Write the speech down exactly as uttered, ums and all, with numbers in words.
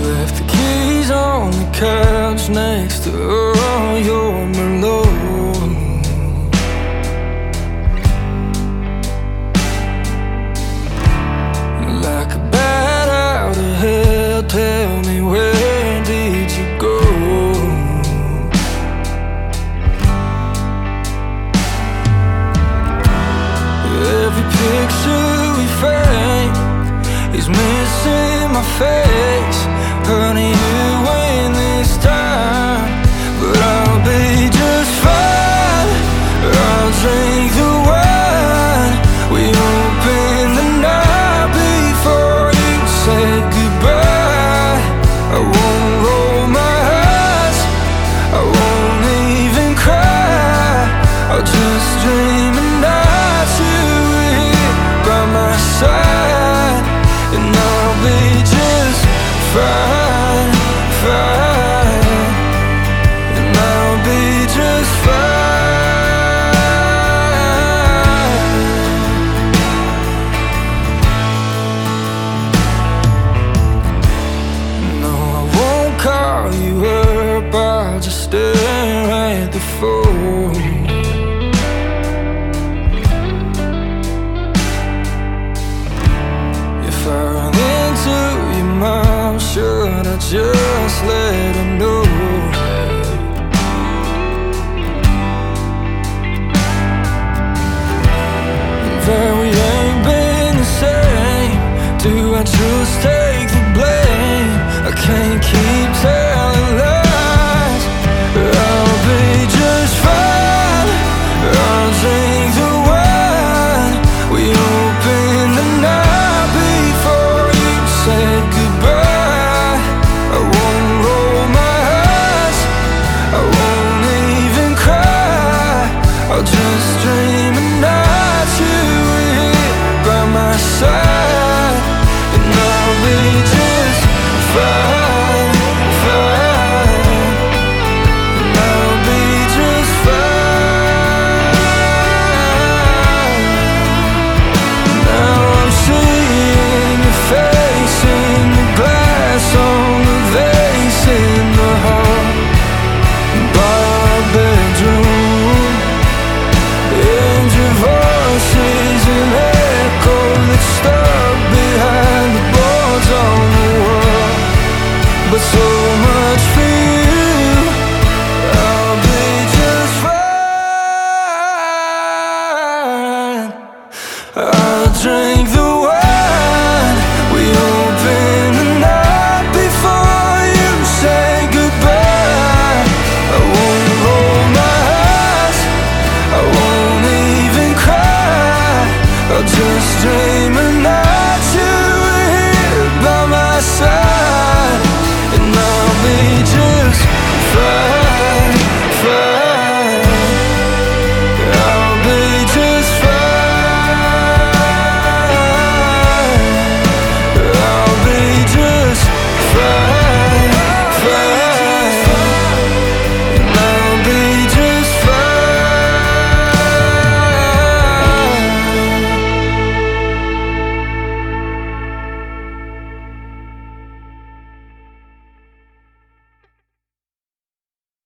left the keys on the couch next to all your Merlot. Like a bat out of hell, tell me, where did you go? Every picture we frame is missing my face. Honey, you win this time, but I'll be just fine. I'll drink the wine. We opened the night before you said goodbye. I won't roll my eyes, I won't even cry. I'll just dream and night you were here by my side, and I'll be just fine, fine, and I'll be just fine. No, I won't call you up, I'll just stare at the phone. If I run into your mom, should I just let her know that we ain't been the same? Do I just take the blame? I can't keep telling lies. I'll be just fine. I'll drink the wine. We opened the night before you said goodbye. I won't roll my eyes, I won't even cry. I'll just dream and night you were here by my side, and I'll be just fine, fine, and I'll be just fine. Now I'm seeing your face in the glass on the vase in the hall by our bedroom, and your voice is an echo that's stuck behind the boards on the wall. But so much fear